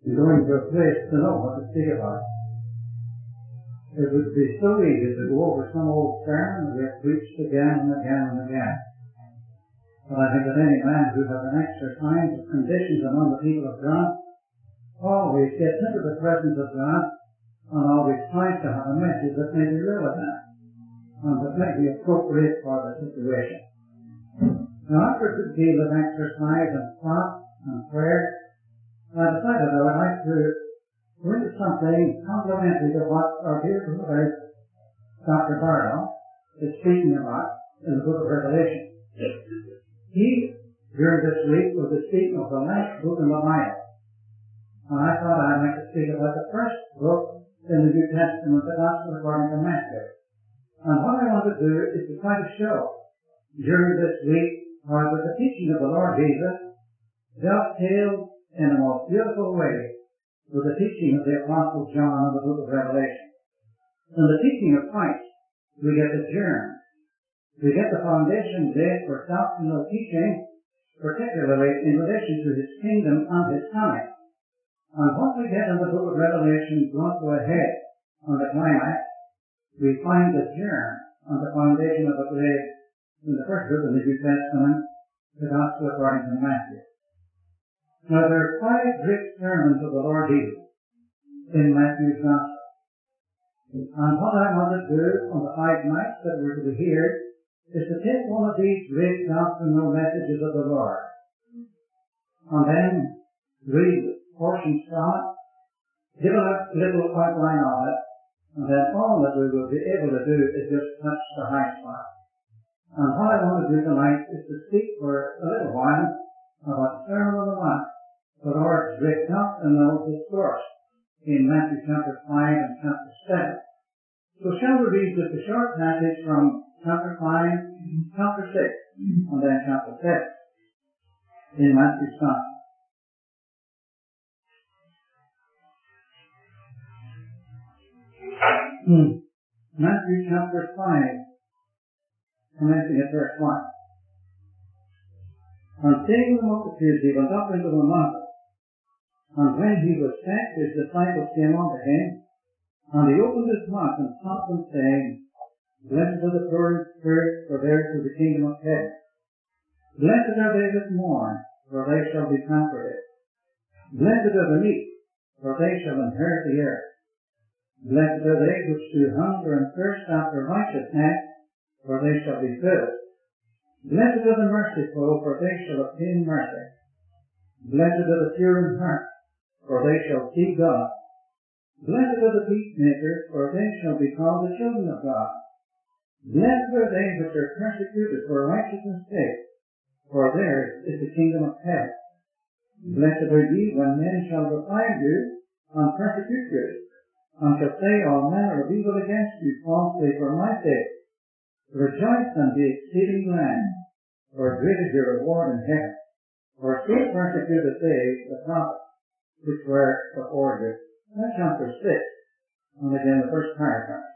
and going to a place to know what to speak about. It would be so easy to go over some old sermon that we have preached again and again and again. But I think that any man who has an extra kind of conditions among the people of God always gets into the presence of God and always tries to have a message that may be relevant and that may be appropriate for the situation. Now, after a good deal of exercise and thought and prayer, I decided I would like to go into something complementary to what our dear brother Dr. Barlow is speaking about in the book of Revelation. He, during this week, was speaking of the last book in the Bible. And I thought I'd like to speak about the first book in the New Testament, the Gospel according to Matthew. And what I want to do is to try to show during this week how the teaching of the Lord Jesus dovetails in a most beautiful way with the teaching of the Apostle John in the book of Revelation. In the teaching of Christ, we get the germ. We get the foundation laid for doctrinal teaching, particularly in relation to His kingdom and His coming. And what we get in the book of Revelation brought to a head on the climax, we find the germ and the foundation of it laid in the first book of the New Testament, the Gospel according to Matthew. Now there are 5 great sermons of the Lord Jesus in Matthew's Gospel. And what I want to do on the 5 nights that we're to be here is to take one of these great doctrinal messages of the Lord and then read portions from it, give a little outline of it, and then all that we will be able to do is just touch the high spot. And what I want to do tonight is to speak for a little while about Sermon on the Mount, the Lord's great doctrinal discourse in Matthew chapter 5 and chapter 7. So shall we read just a short passage from chapter 5, chapter 6, and then chapter 7 in Matthew's Gospel. Matthew chapter 5, commencing at verse 1. And seeing the multitudes, he went up into the mountain. And when he was set, his disciples came unto him, and he opened his mouth and taught them, saying, Blessed are the poor in spirit, for theirs is the kingdom of heaven. Blessed are they that mourn, for they shall be comforted. Blessed are the meek, for they shall inherit the earth. Blessed are they which do hunger and thirst after righteousness, for they shall be filled. Blessed are the merciful, for they shall obtain mercy. Blessed are the pure in heart, for they shall see God. Blessed are the peacemakers, for they shall be called the children of God. Blessed are they which are persecuted for righteousness' sake, for theirs is the kingdom of heaven. Blessed are ye when men shall revile you and persecute you, and shall say all manner of evil against you falsely for my sake. Rejoice and be exceeding glad, for great is your reward in heaven. For so persecuted they the prophets which were before you. That's chapter 6, and again the first paragraph.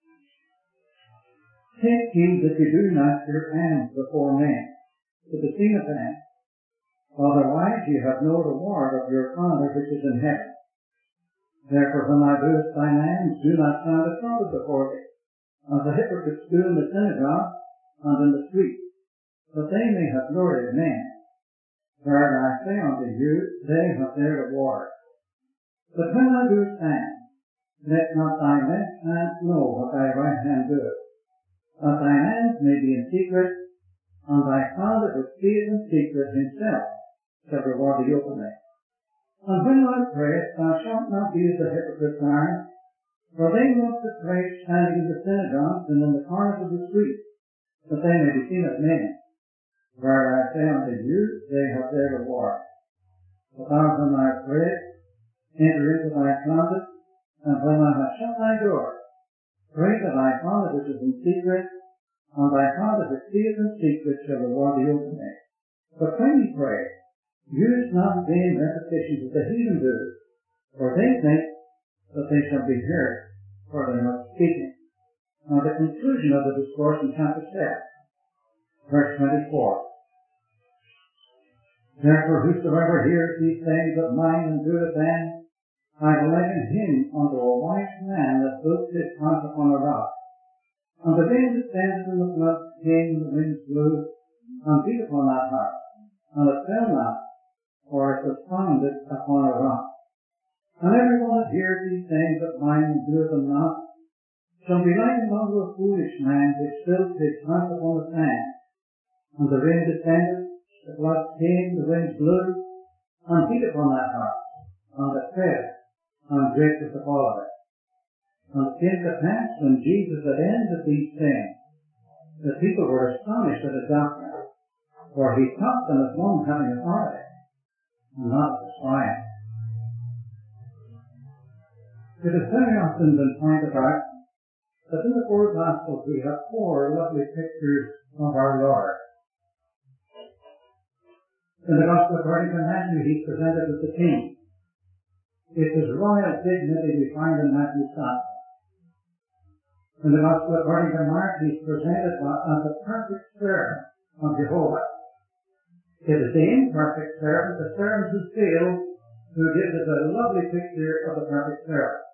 Take heed that you do not your hands before men, to the seen of them. Otherwise ye have no reward of your Father which is in heaven. Therefore when thou doest thine hands, do not sound a trumpet before thee, as the hypocrites do in the synagogue and in the streets, that they may have glory of men. Verily I say unto you, they have their reward. But when thou doest stand, let not thy left hand know what thy right hand doeth, that thine hands may be in secret, and thy Father which seeth in secret himself shall reward thee openly. And when thou prayest, thou shalt not be as the hypocrites are, for they love to pray standing in the synagogues and in the corners of the streets, that they may be seen of men. Verily I say unto you, they have their reward. But thou when thou prayest, enter into thy closet, and when thou hast shut thy door, pray to thy Father which is in secret, and thy Father which seeth in secret shall reward thee openly. But when ye pray, use not vain repetitions as the heathen do, for they think that they shall be heard for their much speaking. Now the conclusion of the discourse in chapter 7, verse 24. Therefore whosoever hears these things of mine and doeth them, I will liken him unto a wise man that built his house upon a rock. And the rain descended, and the floods came, and the winds blew, and beat upon that house. And it fell not, for it was founded upon a rock. And every one that hears these things of mine and doeth them not, shall be likened unto a foolish man which built his house upon the sand. And the rain descended, the floods came, the winds blew, and beat upon that house. And it fell, and great was the fall of it. And it came to pass, when Jesus had ended these things, the people were astonished at his doctrine, for he taught them as one having authority, and not as a scribe. It has very often been pointed out that in the four Gospels we have four lovely pictures of our Lord. In the Gospel according to Matthew, he's presented as the King. It's his royal dignity we find in Matthew's Gospel. In the Gospel according to Mark, he's presented as the perfect servant of Jehovah. It is the imperfect servant, the servant who fails, who gives us a lovely picture of the perfect servant.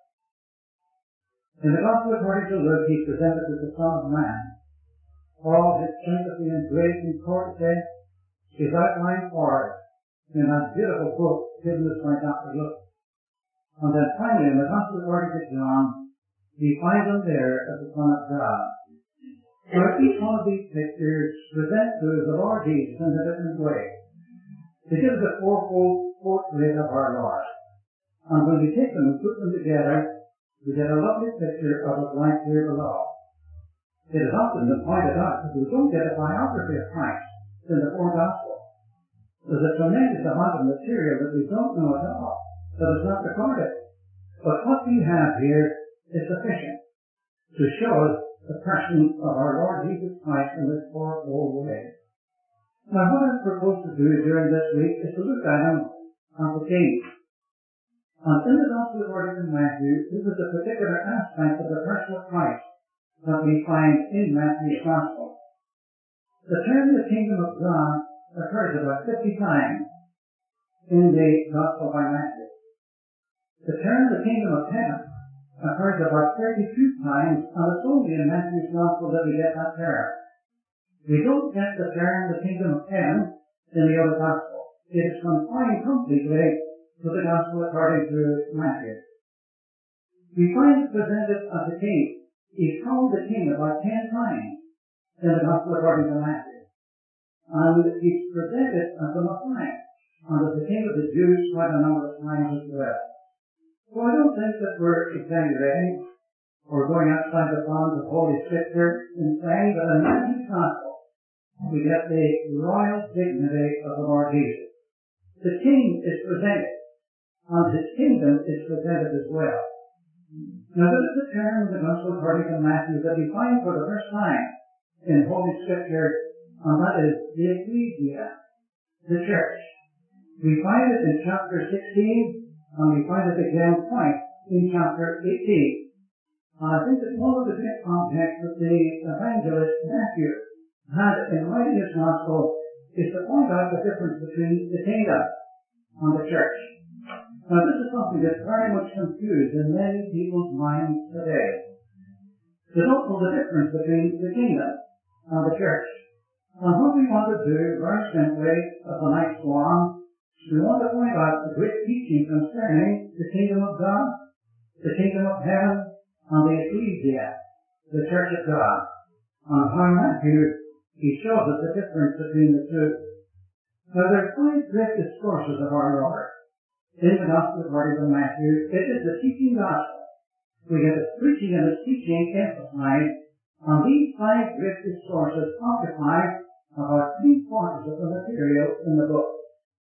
In the Gospel according to Luke, he's presented as the Son of Man. All his sympathy and grace and courtesy is outlined for us in that beautiful book given us by Dr. Luke. And then finally, in the Gospel according to John, we find him there as the Son of God. Now, each one of these pictures presents to us the Lord Jesus in a different way. They give us a fourfold portrait of our Lord. And when we take them and put them together, we get a lovely picture of his life here below. It has often been pointed out that we don't get a biography of Christ in the four Gospels. There's a tremendous amount of material that we don't know at all, that is not recorded. But what we have here is sufficient to show us the person of our Lord Jesus Christ in this fourfold way. Now, what I propose to do during this week is to look at him as the King. And in the Gospel according to Matthew, this is a particular aspect of the person of Christ that we find in Matthew's Gospel. The term the kingdom of God occurs about 50 times in the Gospel by Matthew. The term the kingdom of heaven occurs about 32 times, and it's only in Matthew's Gospel that we get that term. We don't get the term the kingdom of heaven in the other Gospel. It is confined completely to the Gospel according to Matthew. We find it presented as a king. He's called the king about 10 times in the Gospel according to Matthew. And he's presented as the Messiah, and as the king of the Jews quite a number of times as well. So I don't think that we're exaggerating or going outside the bounds of Holy Scripture in saying that in Matthew's Gospel we get the royal dignity of the Lord Jesus. The king is presented, and his kingdom is presented as well. Now this is the term in the Gospel according to Matthew that we find for the first time in Holy Scripture, and that is the Ecclesia, the church. We find it in chapter 16, and we find it again twice in chapter 18. And I think that one of the great objects that the evangelist Matthew had in writing his Gospel is to point out the difference between the kingdom and the church. Now this is something that's very much confused in many people's minds today. They don't know the difference between the kingdom and the church. And what we want to do, very simply, as the nights go on, we want to point out the great teaching concerning the kingdom of God, the kingdom of heaven, and the Ecclesia, the church of God. And how Matthew, he shows us the difference between the two. Now there are 5 great discourses of our Lord in the Gospel according to Matthew. It is the teaching gospel. We get his preaching and his teaching emphasized, and these 5 great discourses occupy about 3/4 of the material in the book.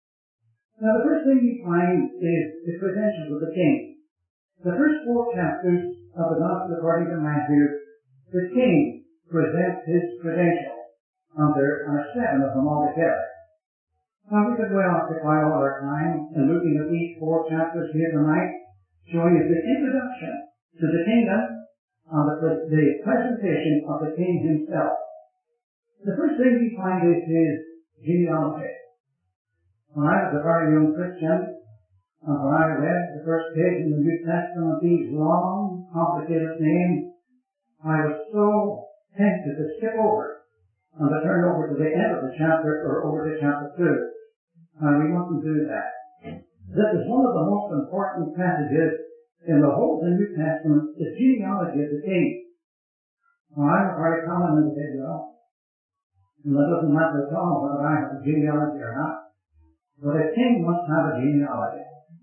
Now the first thing we find is the credentials of the king. The first 4 chapters of the Gospel according to Matthew, the king presents his credentials, and there are 7 of them altogether. Now we could well occupy all our time in looking at these 4 chapters here tonight, showing us the introduction to the kingdom and the presentation of the king himself. The first thing we find is his genealogy. When I was a very young Christian, and when I read the first page in the New Testament, these long, complicated names, I was so tempted to skip over and to turn over to the end of the chapter or over to chapter 2. And we mustn't do that. This is one of the most important passages in the whole of the New Testament, the genealogy of the king. Now, I'm a very common individual, and it doesn't matter at all whether I have a genealogy or not. But a king must have a genealogy.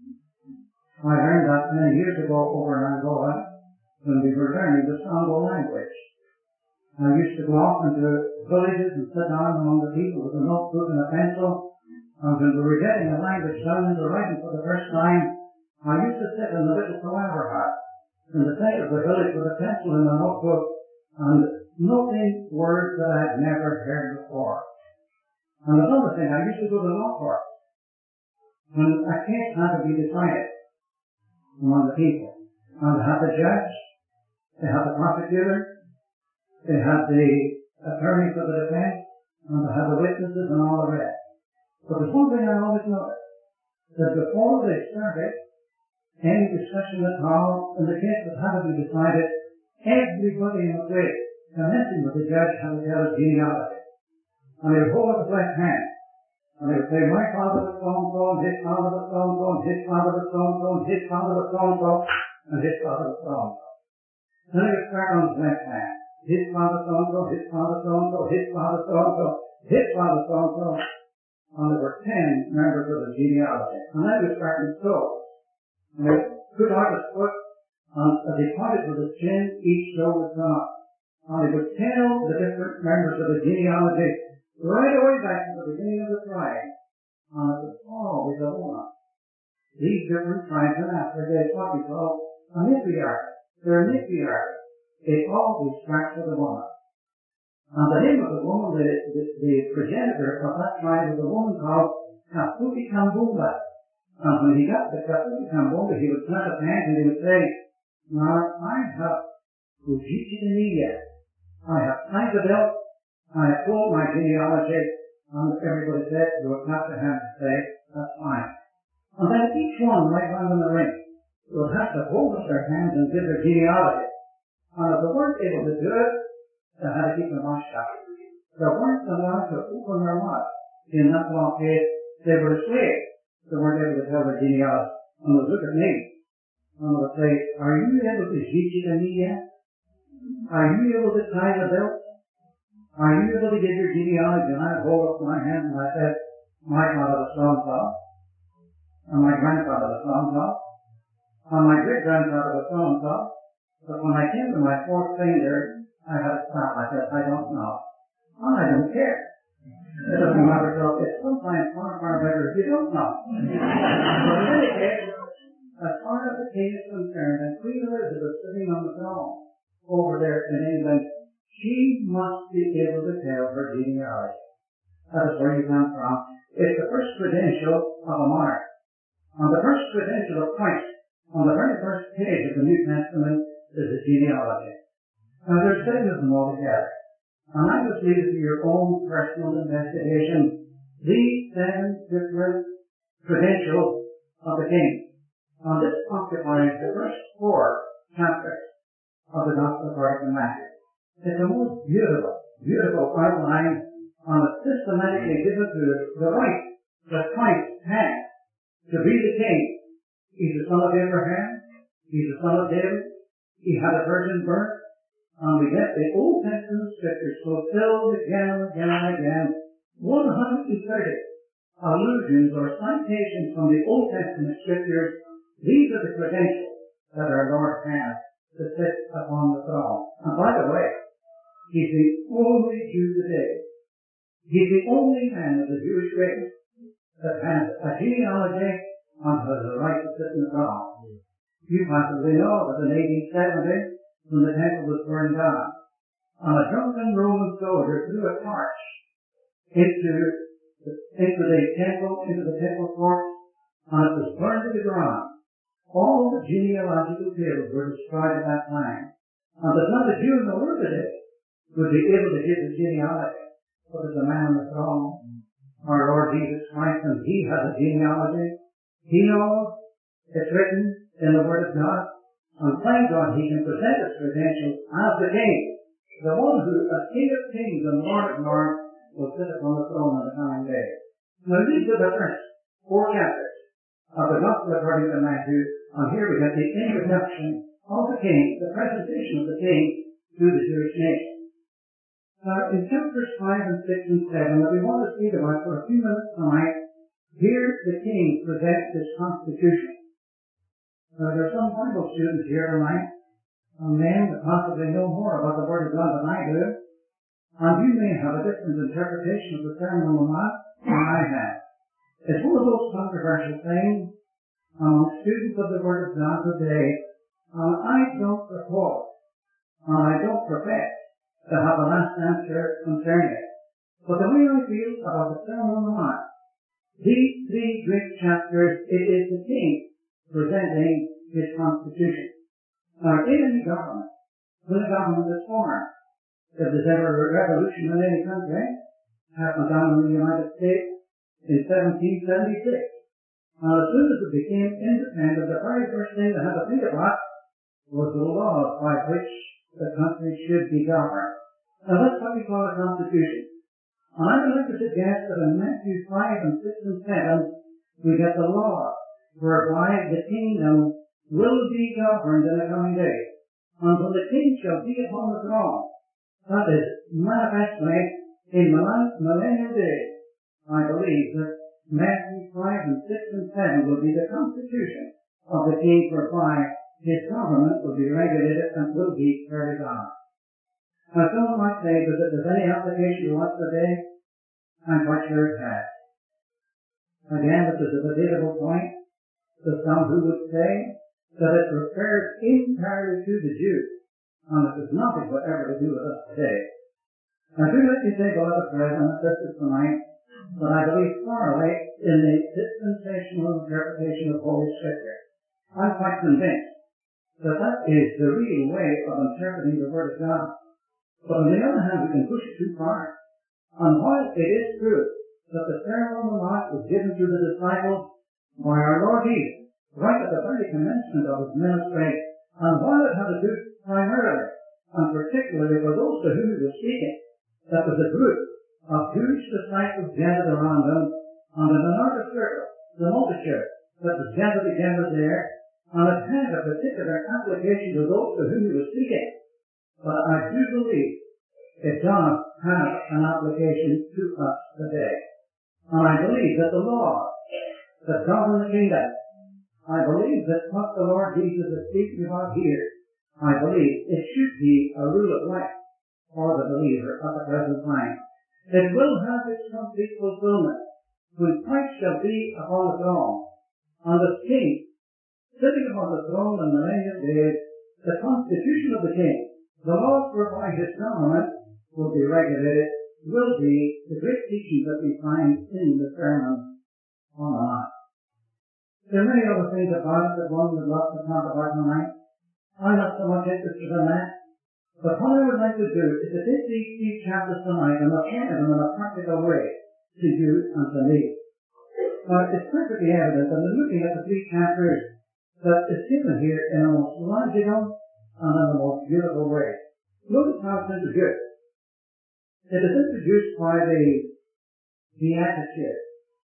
I learned that many years ago over in Angola when we were learning the Songo language. I used to go off into villages and sit down among the people with a notebook and a pencil. And when we were getting the language down into writing for the first time, I used to sit in the little palaver hut in the center of the village with a pencil and a notebook and noting words that I had never heard before. And another thing, I used to go to law court when a case had to be decided among the people. And they had the judge, they had the prosecutor, they had the attorney for the defense, and they had the witnesses and all the rest. But there's one thing I always noticed, that before they started any discussion at all, and the case that had to be decided, everybody in the place, commencing with the judge, had to tell his genealogy. And they would hold up his left hand, and they would say, my father was so-and-so, and his father was so-and-so, and his father was so-and-so, and his father was so-and-so, and his father was so-and-so. Then they would start on his left hand. His father so-and-so, his father so-and-so, his father so-and-so, his father so-and-so. And there were 10 members of the genealogy. And then we started so. And they put out his foot, and as he pointed with his chin, each toe would come up. And he would tell the different members of the genealogy right away back to the beginning of the tribe. And it was always a woman. These different tribes in Africa is what we call a matriarch. They're a matriarch. They always start with a woman. And the name of the woman, the progenitor of that tribe was a woman called Kafuti Kambumba. And when he got to Kafuti Kambumba, he would clap his hands and he would say, now, I have Ujiji I have tied the belt, I have told my genealogy, and everybody said, they would clap their hands and say, that's fine. And then each one, right round in the ring, would have to hold up their hands and give their genealogy. And if they weren't able to do it, they had to keep their mouth shut. They weren't allowed to open their mouth. In that long case, they were slaves. They weren't able to tell their genealogy. And they would look at me, and they would say, are you able to teach it to me yet? Are you able to tie the belt? Are you able to give your genealogy? And I would hold up my hand and I said, my father was so-and-so, and my grandfather was so-and-so, and my great-grandfather was so-and-so. But when I came to my fourth finger, I had to stop. I said, I don't know. And I don't care. It doesn't matter. So it's sometimes far better if you don't know. But in any case, as far as the king is concerned, and Queen Elizabeth sitting on the throne over there in England, she must be able to tell her genealogy. That is where you come from. It's the first credential of a monarch. And the first credential of Christ, on the very first page of the New Testament, is the genealogy. Now there's 7 of them altogether. And I just leave it to your own personal investigation. These 7 different credentials of the king. And this occupies the first 4 chapters of the Gospel according to Matthew. It's a most beautiful outline, and it systematically gives us the right that Christ has to be the king. He's the son of Abraham. He's the son of David. He had a virgin birth. And we get the Old Testament scriptures fulfilled again and again and again. 130 allusions or citations from the Old Testament scriptures. These are the credentials that our Lord has to sit upon the throne. And by the way, He's the only Jew today. He's the only man of the Jewish race that has a genealogy and has the right to sit in the throne. You possibly know that in 1870, when the temple was burned down, and a drunken Roman soldier threw a torch into the temple court, and it was burned to the ground. All the genealogical tables were destroyed at that time. And there's not a Jew in the world today would be able to give the genealogy. But there's a man on the throne, our Lord Jesus Christ, and He has a genealogy. He knows it's written in the Word of God, and thank God He can present His credentials as the King, the one who, as King of Kings and Lord of Lords, will sit upon the throne on the coming day. Now these are the first 4 chapters of the Gospel according to Matthew, and here we get the introduction of the King, the presentation of the King to the Jewish nation. Now in chapters 5 and 6 and 7 that we want to speak about for a few minutes tonight, here the King presents his constitution. Now there are some Bible students here tonight, and men that possibly know more about the Word of God than I do, and you may have a different interpretation of the Sermon on the Mount than I have. It's one of those controversial things among students of the Word of God today, and I don't recall, and I don't profess to have a last answer concerning it. But the way I feel about the Sermon on the Mount, these 3 great chapters, it is the King presenting his constitution. Now, in any government, when a government is formed, if there's ever a revolution in any country, happened down in the United States in 1776, and as soon as it became independent, the very first thing they had to think about was the laws by which the country should be governed. Now that's what we call a constitution. And I would like to suggest that in Matthew 5 and 6 and 7, we get the law whereby the kingdom will be governed in the coming days. And when the king shall be upon the throne, that is manifestly in millennial days, I believe that Matthew 5 and 6 and 7 will be the constitution of the king whereby his government will be regulated and will be carried on. Now someone might say that if there's any application to us today, I'm quite sure it has. Again, this is a debatable point. There's some who would say that it refers entirely to the Jews, and it has nothing whatever to do with us today. Now do let me say, beloved brethren, that this is tonight, that I believe thoroughly in the dispensational interpretation of Holy Scripture. I'm quite convinced that that is the real way of interpreting the Word of God. But on the other hand, we can push it too far. And while it is true that the Sermon on the Mount was given to the disciples by our Lord Jesus, right at the very commencement of his ministry, and while it had to do primarily, and particularly for those to whom he was speaking, that was a group of Jewish disciples gathered around him, and in another circle, the multitude that was gathered together there, and it had a particular application to those to whom he was speaking. But I do believe it does have an application to us today. And I believe that the law that govern the kingdom, I believe that what the Lord Jesus is speaking about here, I believe it should be a rule of life for the believer at the present time. It will have its complete fulfillment when Christ shall be upon the throne, and the king sitting upon the throne in millennial days, the constitution of the king, the laws whereby his government will be regulated, will be the great teaching that we find in the Sermon on the Mount. There are many other things about it that one would love to talk about tonight. I'm not so much interested in that. But what I would like to do is to take these chapters tonight and apply them in a practical way to you and to me. Now, it's perfectly evident that in looking at the 3 chapters that is given here in a most logical and in the most beautiful way. Notice how it's introduced. It is introduced by the Beatitudes.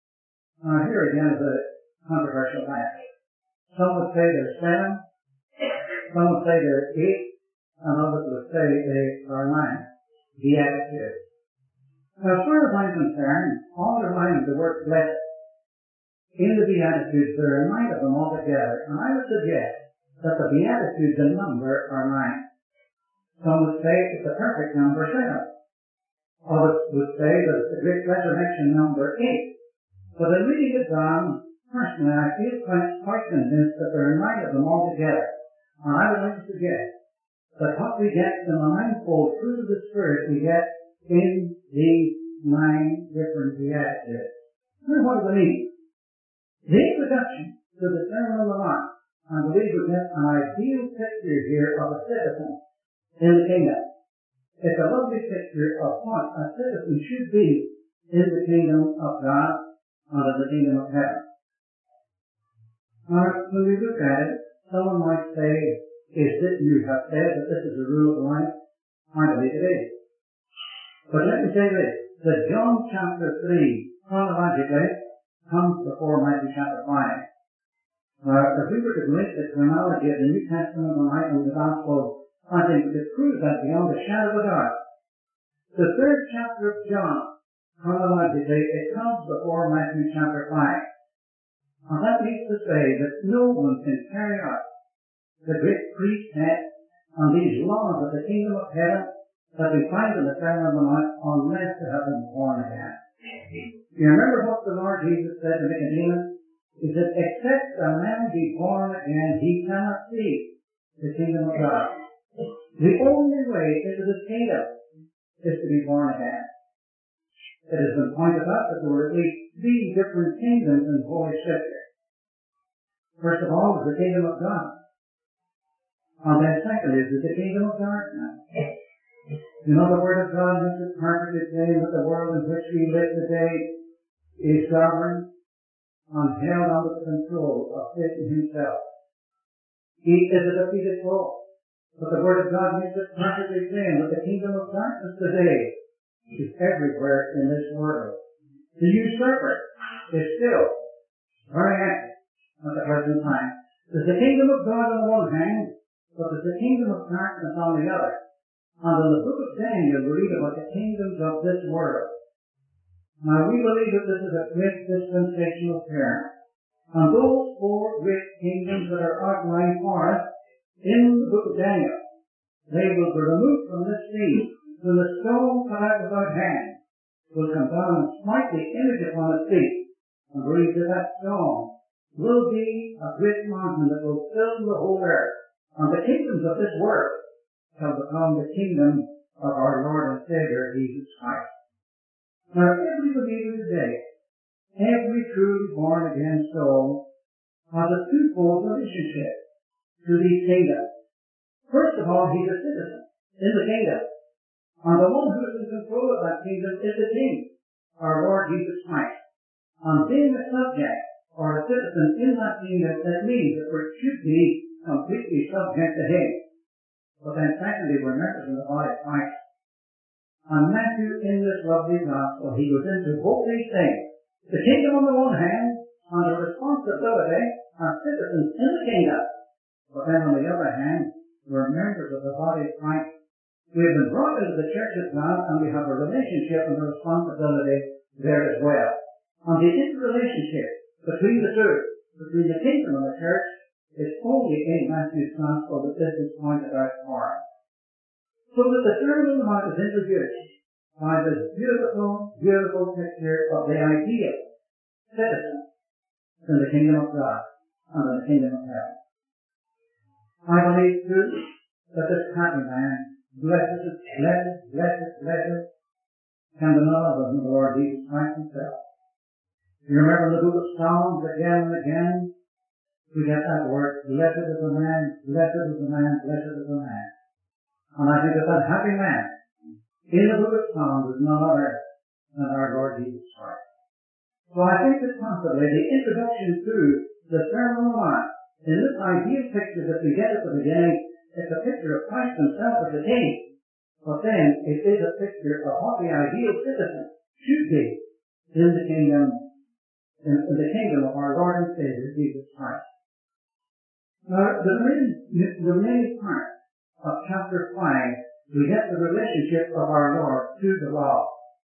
Now here again is a controversial matter. Some would say there's 7, some would say there's 8, and others would say there are 9 Beatitudes. Now as far as I'm concerned, underlining the word blessed in the Beatitudes, there are 9 of them altogether, and I would suggest that the Beatitudes in number are 9. Some would say it's a perfect number 7. Others would say that it's a great resurrection number 8. But in reading it down, personally I feel quite convinced that there are 9 of them altogether. And I would like to suggest that what we get in the ninefold fruit of the Spirit we get in these 9 different Beatitudes. Now what does it mean? The introduction to the Sermon on the Mount, I believe we get an ideal picture here of a citizen in the kingdom. It's a lovely picture of what a citizen should be in the kingdom of God and in the kingdom of heaven. Now, when we look at it, someone might say, is that you have said that this is the rule of life? I believe it is. But let me say this, that John chapter 3 chronologically comes before Matthew chapter 5. Now, if we were to go into the chronology of the New Testament and right of the Gospel, I think we could prove that beyond a shadow of a doubt. The third chapter of John, chronologically, it comes before Matthew chapter 5. And that means to say that no one can carry out the great priesthood and these laws of the kingdom of heaven that we find in the Sermon on the Mount unless they have been born again. You remember what the Lord Jesus said to Nicodemus? He said, except a man be born again, he cannot see the kingdom of God. The only way into the kingdom is to be born again. It has been pointed out that there were at least 3 different kingdoms in Holy Scripture. First of all, is the kingdom of God. And then secondly, is the kingdom of darkness. You know, the Word of God makes it perfectly plain that the world in which we live today is governed and held under the control of Satan himself. He is a defeated foe. But the Word of God makes it perfectly plain that the kingdom of darkness today is everywhere in this world. The usurper is still very active at the present time. There's the kingdom of God on the one hand, but there's the kingdom of darkness on the other. And in the book of Daniel we read about the kingdoms of this world. Now we believe that this is a great dispensational term. And those 4 great kingdoms that are outlined for us in the book of Daniel, they will be removed from this scene. So the stone cut out without hands will come down and smite the image upon its feet. And believe that stone will be a great mountain that will fill the whole earth. And the kingdoms of this world shall become the kingdom of our Lord and Savior, Jesus Christ. Now, every believer today, every truly born again soul, has a twofold relationship to these kingdoms. First of all, he's a citizen in the kingdom. And the one who is in control of that kingdom is the King, our Lord Jesus Christ. And being a subject or a citizen in that kingdom, that means that we should be completely subject to him. But then secondly, we're members of the body of Christ. And Matthew, in this lovely gospel, he goes into both these things. The kingdom on the one hand, and the responsibility as citizens in the kingdom. But then on the other hand, we're members of the body of Christ. We have been brought into the church of God, and we have a relationship and a responsibility there as well. And the interrelationship between the two, between the kingdom and the church, is only in Matthew's Gospel that this is pointed out for us. So that the Sermon on the Mount is introduced by this beautiful, beautiful picture of the ideal citizen in the kingdom of God and in the kingdom of heaven. I believe too that this happy man, blessed, can be none other than the Lord Jesus Christ himself. You remember in the book of Psalms again and again, we get that word, blessed is the man, blessed is the man, blessed is the man. And I think that happy man in the book of Psalms is none other than our Lord Jesus Christ. So I think that possibly the introduction to the Sermon on the Mount, in this ideal picture that we get at the beginning, it's a picture of Christ himself as the King. But then it is a picture of what the ideal citizen should be in the kingdom of our Lord and Savior, Jesus Christ. Now, the remaining part of chapter 5, we get the relationship of our Lord to the law.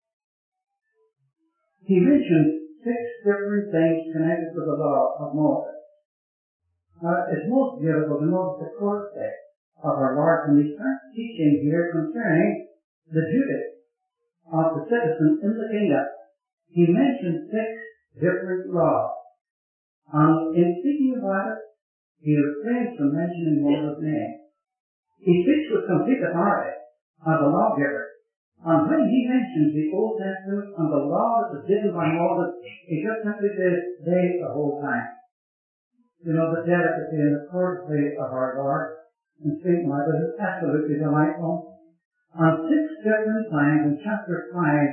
He mentions 6 different things connected with the law of Moses. Now, it's most beautiful to notice the course of our Lord when he starts teaching here concerning the duty of the citizen in the kingdom. He mentions 6 different laws. And in speaking about it, he refrains from mentioning Moses' name. He speaks with complete authority as a lawgiver. And when he mentions the Old Testament and the law that was given by Moses, he just simply says they the whole time. You know, the delicacy and the courtesy of our Lord in speaking like this is absolutely delightful. And 6 different times in chapter 5,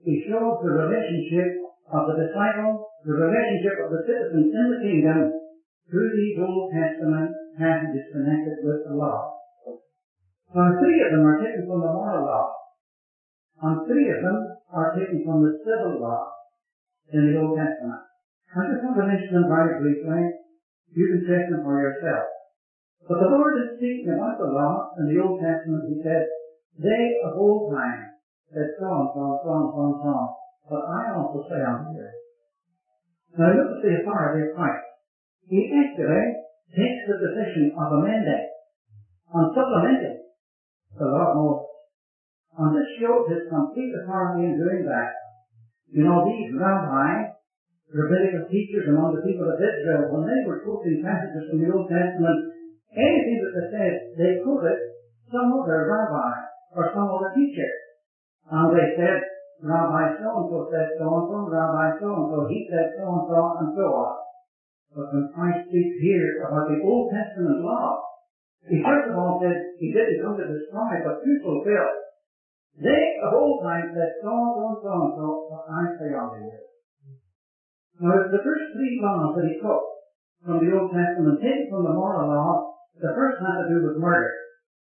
he shows the relationship of the disciple, the relationship of the citizens in the kingdom through these Old Testament passages connected with the law. Now, 3 of them are taken from the moral law, and 3 of them are taken from the civil law in the Old Testament. I just want to mention them very briefly. You can check them for yourself. But the Lord is speaking about the law in the Old Testament. He said, they of old time said so and so, so and so and so. But I also say unto you. Now look at the authority of Christ. He actually takes the position of amending and supplementing the law of Moses. And this shows his complete authority in doing that. You know, these rabbis, rabbinical teachers among the people of Israel, when they were quoting passages from the Old Testament, anything that they said, they quoted some other rabbi or some other teacher. And they said, Rabbi so-and-so said so-and-so, Rabbi so-and-so, he said so-and-so, and so on. But when Christ speaks here about the Old Testament law, he first of all said, he didn't come to destroy, but to fulfill. They of old time said so-and-so and so-and-so, but I say unto you. Now, the first 3 laws that he took from the Old Testament, taken from the moral law, the first had to do with murder.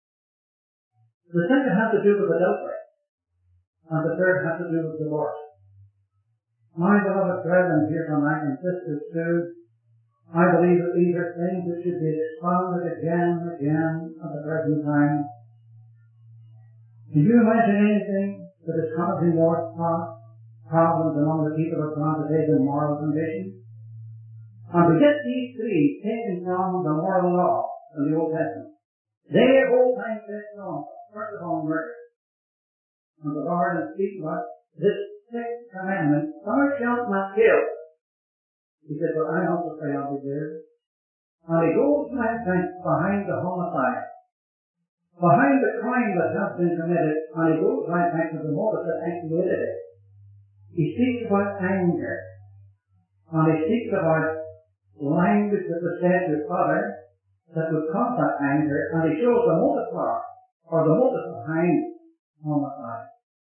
The second had to do with adultery. And the third had to do with divorce. My beloved brethren here tonight and sisters too, I believe that these are things that should be expounded again and again at the present time. Can you imagine anything that is causing more problems among the people of God today than moral conditions? And we get these 3 taken from the moral law in the Old Testament. They of old time said so. First of all, murder. And the Lord is speaking about this 6th commandment, thou shalt not kill. He said, but I also say unto you. And he goes right back behind the homicide, behind the crime that has been committed, and he goes right back to the motive that actuated it. He speaks about anger, and he speaks about language that was said to others that would cause that anger, and he shows the motive for, or the motive behind homicide.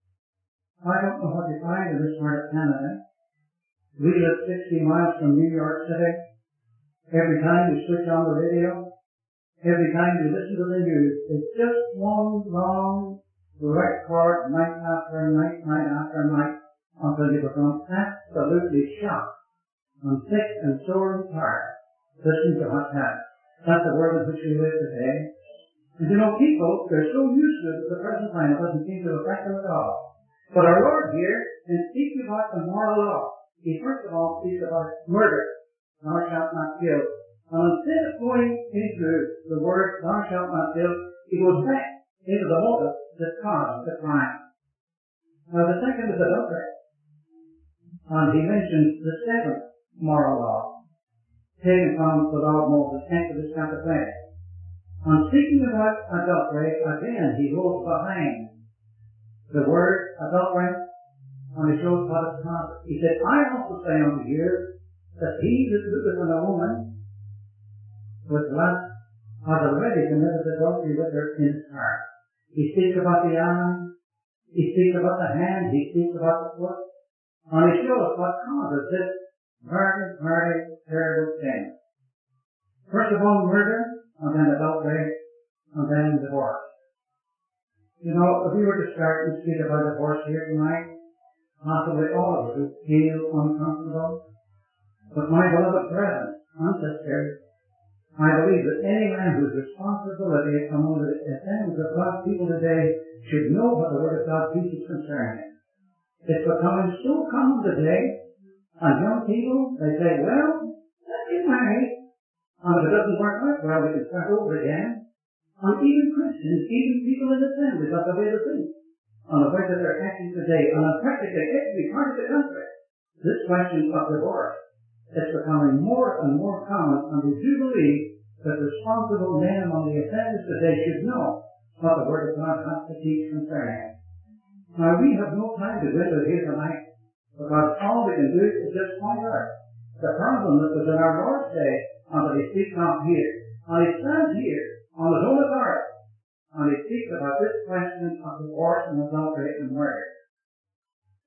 I don't know what you find in this part of Canada. We live 60 miles from New York City. Every time you switch on the radio, every time you listen to the news, it's just one long record night after night, night after night, until you become absolutely shocked and sick and sore and tired listening to what's happening. That's the world in which we live today. And you know, people, they're so used to it at the present time, it doesn't seem to affect them at all. But our Lord here, in speaking about the moral law, he first of all speaks about murder. Thou shalt not kill. And instead of going into the word, thou shalt not kill, he goes back into the motive that caused the crime. Now the second is adultery. And he mentions the 7th moral law, taken from the law of Moses, Exodus chapter 20. And speaking about adultery, again he goes behind the word adultery, and he shows what it causes. He said, I also say unto you, that he that looketh on a woman with lust has already committed adultery with her in his heart. He speaks about the eye, he speaks about the hand, he speaks about the foot, and he shows what causes this very, very terrible sin. First of all, murder, and then adultery, and then divorce. You know, if we were to start and speak about divorce here tonight, possibly all of us would feel uncomfortable. But my beloved brethren and sisters, I believe that any man whose responsibility among the assemblies of God's people today should know what the Word of God teaches concerning it. It's becoming so common today, and young people, they say, well, let's get married. And if it doesn't work out well, we can start over again. And even Christians, even people in assemblies, that's the way to think. On the way that they're acting today, and in practically every part of the country, this question of divorce is becoming more and more common, and we do believe that responsible men among the assemblies today should know what the Word of God has to teach concerning it. Now, we have no time to do it here tonight, because all we can do is just point out the problem that was in our Lord's day, and that he speaks of here. And he stands here on his own authority, and he speaks about this question of divorce and adultery and murder.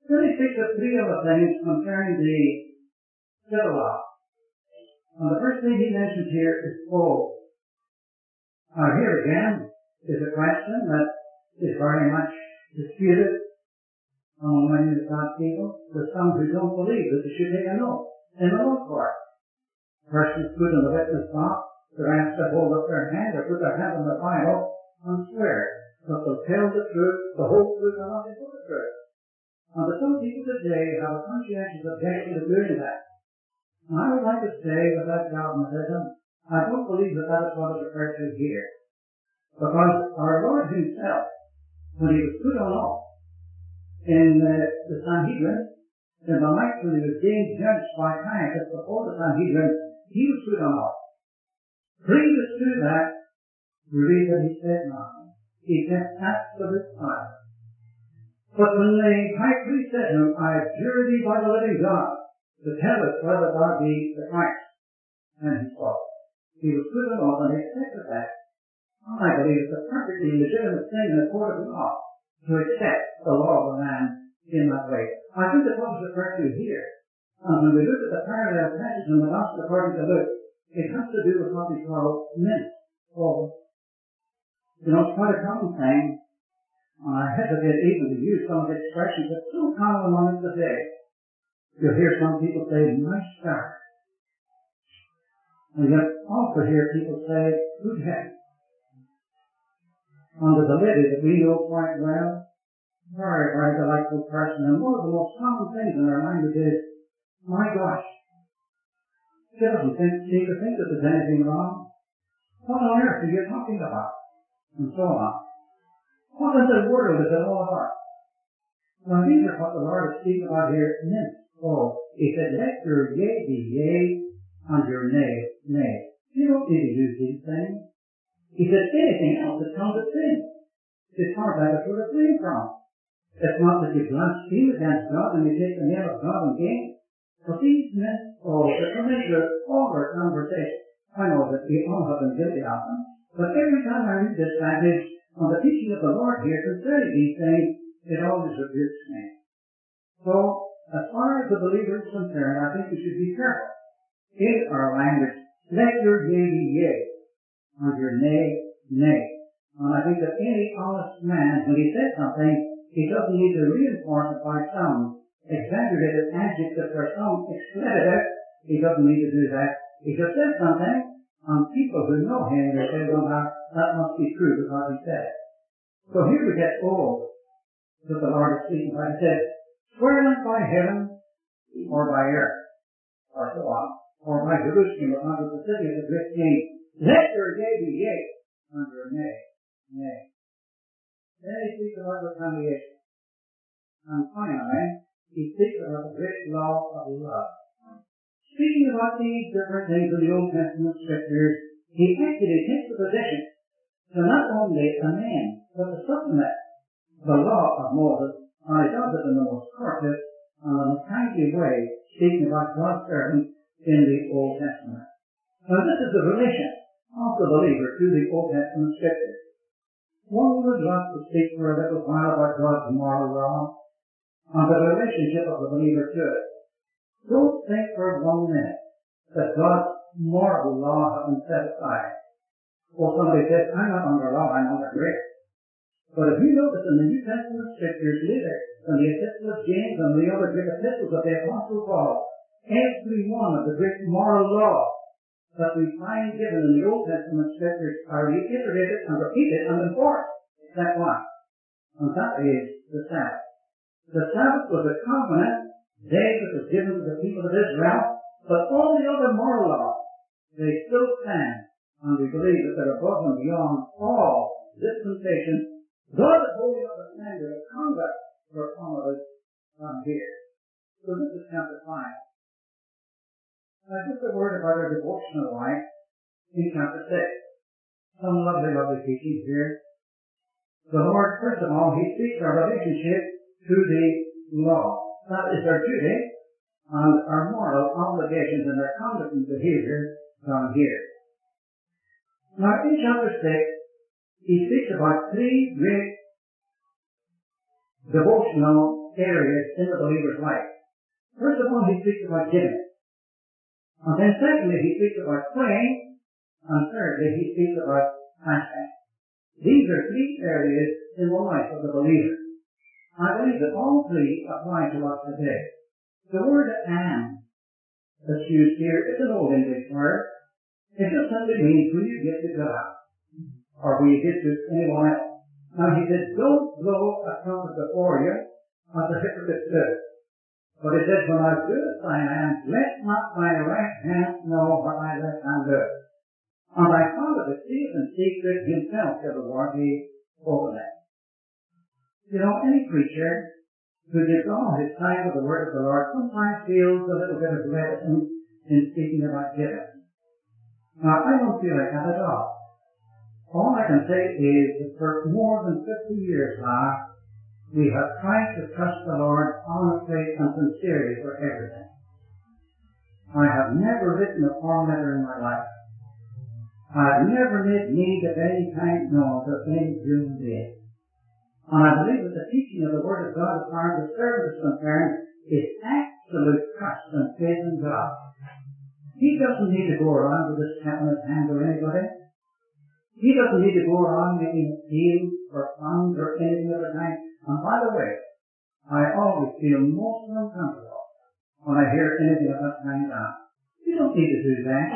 Then he speaks of three other things concerning the civil law. And the first thing he mentions here is oath. Now here again is a question that is very much disputed among many of God's people. There's some who don't believe that they should take an oath in the law court. Persons put in the witness box, they're asked to hold up their hand or put their hand on the Bible and swear that they'll tell the truth, the whole truth, and nothing but the truth. And that some people today have a conscientious objection to doing that. And I would like to say, without dogmatism, I don't believe that that is what is referred to here. Because our Lord himself, when he was put on oath in the Sanhedrin, in the night when he was being judged by Caiaphas before the Sanhedrin, he was put on oath. Previous to that, we read that he said nothing. He kept absolute silence. But when the high priest said to him, I adjure thee by the living God, to tell us whether thou be the Christ. And he spoke. He was put on oath and he accepted that. I believe it's a perfectly legitimate thing in a court of law to accept the law of a man in that way. I think that's what is referred to here. And when we look at the parallel passage in the Gospel according to Luke, it has to do with what we call mint. Or, you know, it's quite a common thing. I hesitate even to use some of the expressions that's so common among us today. You'll hear some people say, nice start. And yet also hear people say, good head. And there's a lady that we know quite well, very, very delightful person, and one of the most common things in our language is, my gosh. She doesn't seem to think that there's anything wrong. What on earth are you talking about? And so on. What in the world is it all about? Now these are what the Lord is speaking about here. Oh, he said, let your yea be yea, and your nay, nay. You don't need to use these things. He said, anything else that comes at sin. It's hard to sort of flee from. It's not that you blaspheme against God and you take the name of God in vain. But these men, it's a measure of our conversation. I know that we all have been guilty of them. But every time I read this passage on the teaching of the Lord here concerning these things, it always rebukes me. So, as far as the believer is concerned, I think we should be careful in our language. Let your yea be yea, and your nay, nay. And I think that any honest man, when he says something, he doesn't need to reinforce it by some exaggerated adjective or some expletive. He doesn't need to do that. He just says something, and people who know him, they say, well, that must be true because he said it. So here we get oath that the Lord is speaking by. He says, swear not by heaven, or by earth, or so on, or by Jerusalem, or by the city of the great king. Let your yea be yea, and your nay, nay. Then he speaks about retaliation. And finally, he speaks about the great law of love. Speaking about these different things in the Old Testament scriptures, he actually takes the position to not only amend, but to supplement the law of Moses, and he does it in the most courteous and in a kindly way, speaking about God's servant in the Old Testament. Now this is the relation of the believer to the Old Testament scriptures. One would love to speak for a little while about God's moral law and the relationship of the believer to it. Don't think for 1 minute that God's moral law has been set aside. Or somebody says, I'm not under law, I'm under grace. But if you notice in the New Testament scriptures later, in the epistle of James and the other great epistles of the Apostle Paul, every one of the great moral laws that we find given in the Old Testament scriptures are reiterated and repeated and enforced, except one. And that is the Sabbath. The Sabbath was a covenant day that was given to the people of Israel, but all the other moral laws, they still stand, and we believe that they're above and beyond all dispensation. God is holding up a standard of conduct for all of us from here. So this is chapter 5. Now just a word about our devotional life in chapter 6. Some lovely, lovely teachings here. The Lord, first of all, he speaks our relationship to the law. That is our duty and our moral obligations and our conduct and behavior down here. Now in chapter 6, he speaks about 3 great devotional areas in the believer's life. First of all, he speaks about giving. And then secondly, he speaks about praying. And thirdly, he speaks about fasting. These are three areas in the life of the believer. I believe that all three apply to us today. The word "and" that's used here is an Old English word. It just simply means will you give to God, or will you give to anyone else. Now he said, don't blow a trumpet before you, as the hypocrites do. But he said, when thou doest thine hand, let not thy right hand know what thy left hand doeth. And thy Father that seeth in secret himself shall reward thee openly. You know, any preacher who gives all his time to the word of the Lord sometimes feels a little bit of reticence in speaking about giving. Now, I don't feel like that at all. All I can say is that for more than 50 years now, we have tried to trust the Lord honestly and sincerely for everything. I have never written a form letter in my life. I have never made need of any kind known to any human being. And I believe that the teaching of the Word of God as far as the servant is concerned is absolute trust and faith in God. He doesn't need to go around with his cap in his hand or anybody. He doesn't need to go around making appeals for funds or anything of the kind. And by the way, I always feel most uncomfortable when I hear anything of that kind done. You don't need to do that.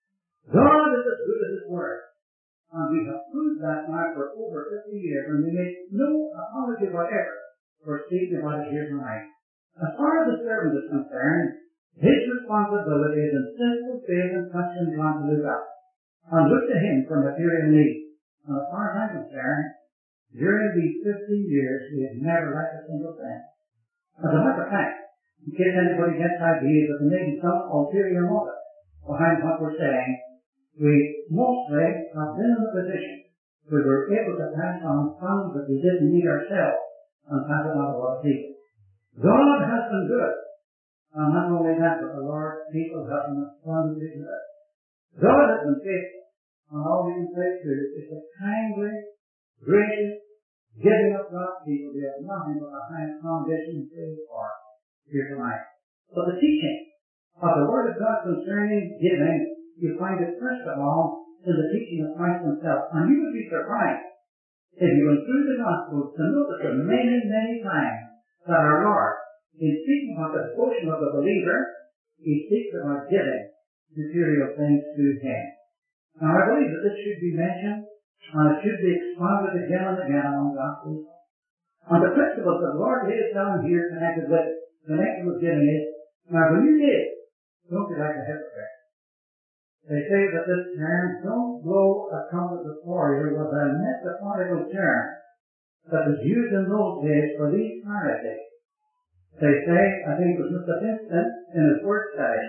God is as good as His Word. And we have proved that now for over 50 years, and we make no apology whatever for speaking about it here tonight. As far as the servant is concerned, his responsibility is in simple faith and trust in God to look up, and look to Him for material needs. And as far as I'm concerned, during these 50 years, we have never lacked a single thing. As a matter of fact, in case anybody gets ideas that there may be some ulterior motive behind what we're saying, we mostly have been in the position where we were able to pass on funds that we didn't need ourselves and pass it on to other people. God has been good. And not only that, but the Lord's people have been abundantly good. God has been faithful. And all we can say to is the kindly, gracious, giving of God's people. We have nothing but the highest foundation to pray for here tonight. But the teaching of the Word of God concerning giving, you find it first of all in the teaching of Christ Himself. And you would be surprised if you went through the Gospels to notice that many, many times that our Lord, in speaking about the devotion of the believer, He speaks about giving material things to Him. Now I believe that this should be mentioned and it should be expounded again and again among God's people. And the principles that the Lord lays down here connected with giving is, now when you give, don't be like a hypocrite. They say that this term, don't blow a trumpet before you, was a metaphorical term that was used in those days for these Pharisees. They say, I think it was Mr. Vincent in his word study,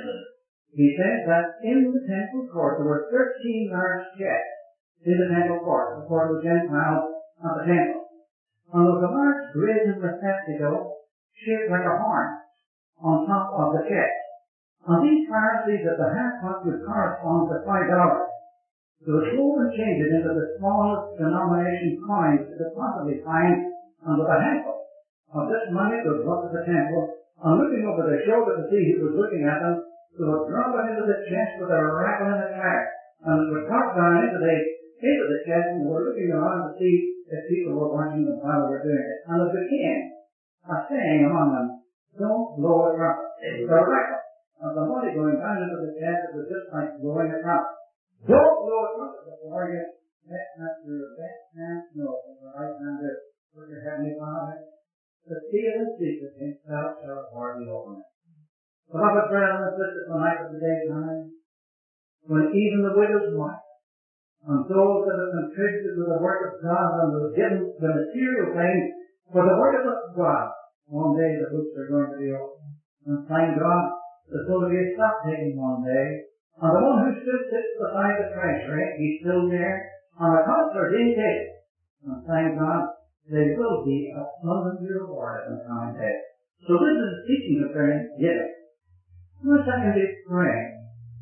he said that in the temple court there were 13 large chests in the temple court, the court of the Gentiles at the temple. And there was a large brazen receptacle shaped like a horn on top of the chest. And these Pharisees at the half-pot would correspond to $5. They would go and change it into the smallest denomination coins they could possibly find, and with a handful of this money they would go to the temple, and looking over their shoulder to see who was looking at them, they would drop it into the chest with a rattle in the air, and it would drop down into the chest, and they were looking around to see if people were watching them while they were doing it. And it became a saying among them, don't blow a trumpet. It was a rattle. And the money going down into the chest, it was just like blowing a trumpet. Don't blow a trumpet before you let not your left hand know what the right hand is. For your Heavenly Father, the seal and secret Himself shall reward you openly. Beloved brethren and sisters, tonight of the daytime, when even the widow's wife and those that have contributed to the work of God and have given the material things for the work of God, one day the books are going to be open. And thank God, there's going to be a stock taking one day, and the one who still sits beside the treasury, he's still there, and the costs are being taken. And thank God, they will be abundantly rewarded in the coming day. So this is the teaching concerning giving. The second is praying.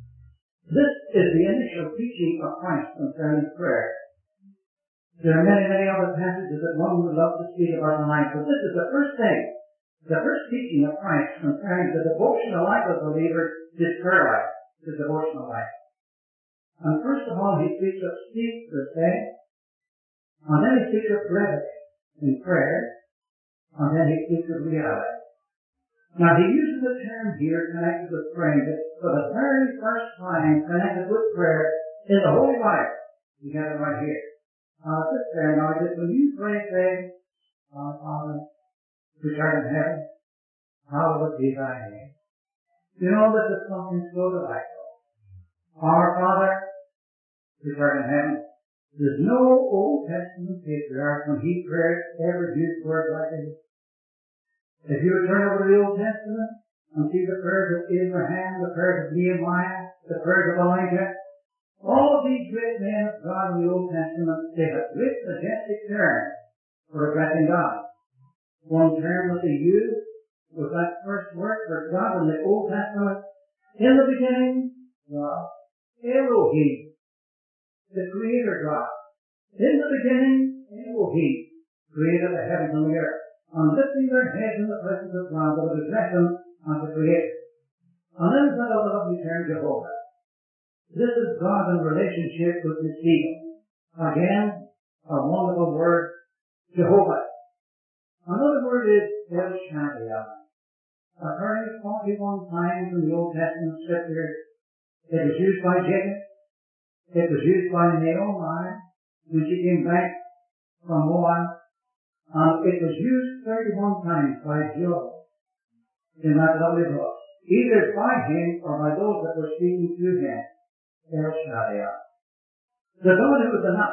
This is the initial teaching of Christ concerning prayer. There are many, many other passages that one would love to speak about tonight, but this is the first thing The first teaching of Christ concerning the devotional life of believers is prayer life, the devotional life. And first of all, he speaks of sleep, per se, and then he speaks of brevity in prayer, and then he speaks of reality. Now, he uses the term here connected with praying that for the very first time connected with prayer in the Holy Bible. You get it right here. This prayer, now, is when you pray, say, Our Father, which art in heaven, hallowed be thy name. You know, this is something so delightful. Our Father, which art in heaven. There's no Old Testament patriarch when he prayed ever used words like this. If you turn over to the Old Testament and see the prayers of Abraham, the prayers of Nehemiah, the prayers of Elijah, all of these great men of God in the Old Testament, they have great majestic terms for addressing God. One term that they used was that first word for God in the Old Testament. In the beginning, God. Elohim, the Creator God. In the beginning, Elohim created the heavens and the earth. On lifting their heads in the presence of God, they would address Him as the Creator. And then there's that other lovely term, Jehovah. This is God in relationship with His people. Again, a wonderful word, Jehovah. Another word is El Shaddai. Occurring 41 times in the Old Testament Scripture. It was used by Jacob. It was used by Naomi when she came back from Moab. And it was used 31 times by Job in that lovely book. Either by him or by those that were speaking to him. El Shaddai. The God who is enough.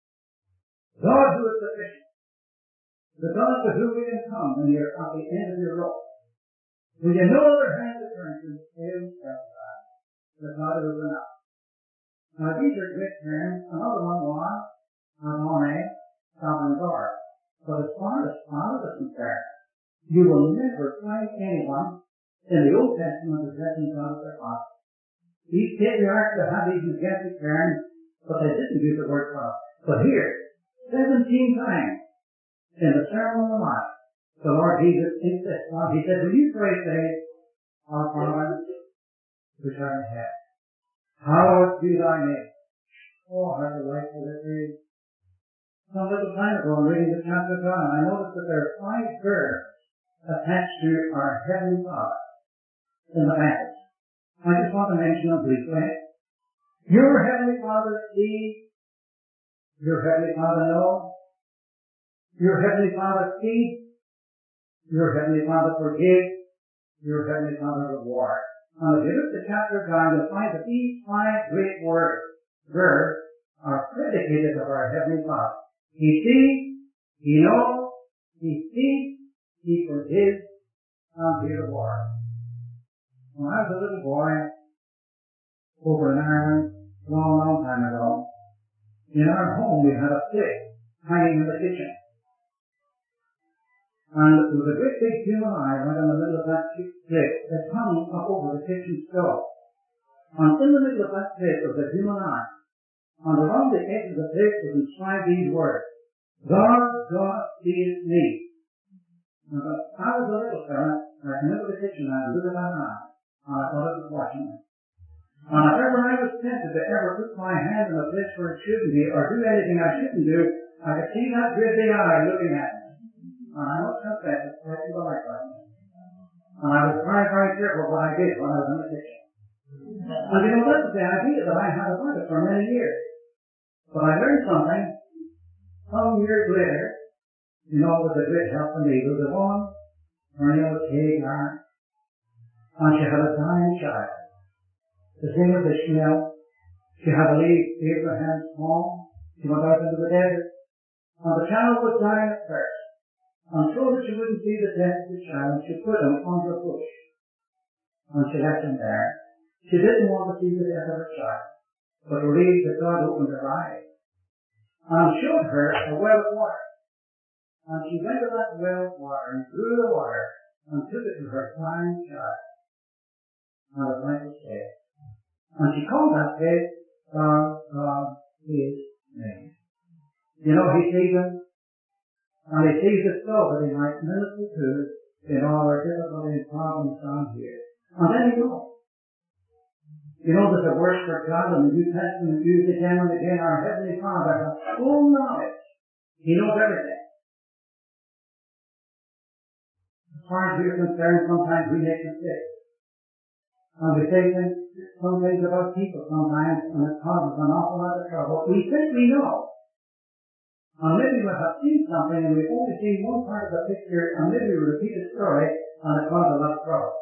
God who is sufficient. The God to whom we can come when you're at the end of your rope. When you no other hand to turn to, El Shaddai. The God who is enough. Now these are great terms. Another one was Adonai, sovereign God. But as far as Father is concerned, you will never find anyone in the Old Testament addressing God as their Father. These patriarchs that had these majestic terms, but they didn't use the word Father. But here, 17 times in the Sermon on the Mount, the Lord Jesus insists on, He said, when you pray, say, Our Father, which art in heaven, hallowed be thy name. Oh, how delightful this is. Some little time ago, I'm reading the chapter of God, and I noticed that there are 5 verbs attached to our Heavenly Father in the passage. I just want to mention them briefly. Your Heavenly Father sees. Your Heavenly Father knows. Your Heavenly Father sees. Your Heavenly Father forgives. Your Heavenly Father rewards. And if you look at the chapter of God, you'll find that these 5 great verbs, are predicated of our Heavenly Father. He sees, He knows, He sees, He forgives, and He rewards. When I was a little boy, over in Ireland, a long time ago, in our home we had a plate hanging in the kitchen. And there was a great big human eye right in the middle of that plate that hung up over the kitchen stove. And in the middle of that plate was a human eye. And around the edge of the plate was inscribed these words, God sees me. Now, I was a little fella, I came into the kitchen and I looked at that eye, and I thought it was watching me. And if ever I was tempted to ever put my hand in a place where it shouldn't be, or do anything I shouldn't do, I could see that great big eye looking at me. And I must confess, it's quite the light right now. And I was very, very careful what I did when I was in the kitchen. And you know, that's the idea that I had about it for many years. But I learned something. Some years later, you know, with a great help from me, there was a woman, her name was Hagar, and she had a dying child. His name was Ishmael. She had to leave Abraham's home. She went out into the desert. And the child was dying at first. And so that she wouldn't see the death of the child, she put him under a bush. And she left him there. She didn't want to see the death of her child, but believed that God opened her eyes and showed her a well of water. And she went to that well of water and drew the water and took it to her dying child. And his life was saved. And she called that place God is name. You know, He sees him, and He sees us so that He might minister to us in all our difficulty and problems down here. And then you know that the words for God in the New Testament used again and again, our Heavenly Father has full knowledge. He knows everything. As far as we're concerned, sometimes we make mistakes. And we say some things about people sometimes, and it causes an awful lot of trouble. We think we know. And maybe we have seen something and we've only seen one part of the picture, and maybe we repeat the story and it causes a lot of trouble.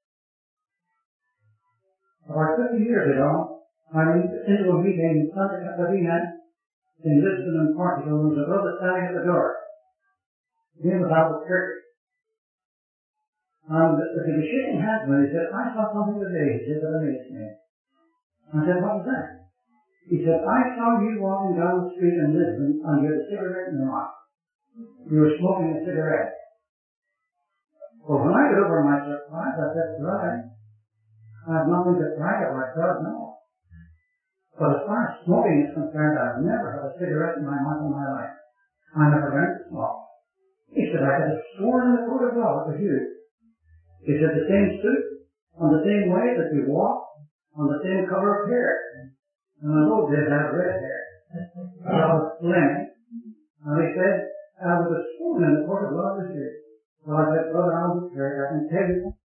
About 50 years ago, I went into a meeting in Santa Catarina in Lisbon and Portugal, and there was a brother standing at the door. His name was Albert Kirk. And as he was shaking hands with me, he said, I saw something today, he said, that amazed me. I said, what was that? He said, I saw you walking down the street in Lisbon and you had a cigarette in your mouth. You were smoking a cigarette. Well, when I got over my surprise, I said, right, I have nothing to brag about, God, no. But as far as smoking is concerned, I've never had a cigarette in my mouth in my life. I never learned to smoke. He said, I could have sworn in the court of law it was you. He said, the same suit, on the same way that you walk, on the same color of hair. And I know they had red hair. I was slim. And he said, I was sworn in the court of law this year. So I said, Brother Albert, I can tell you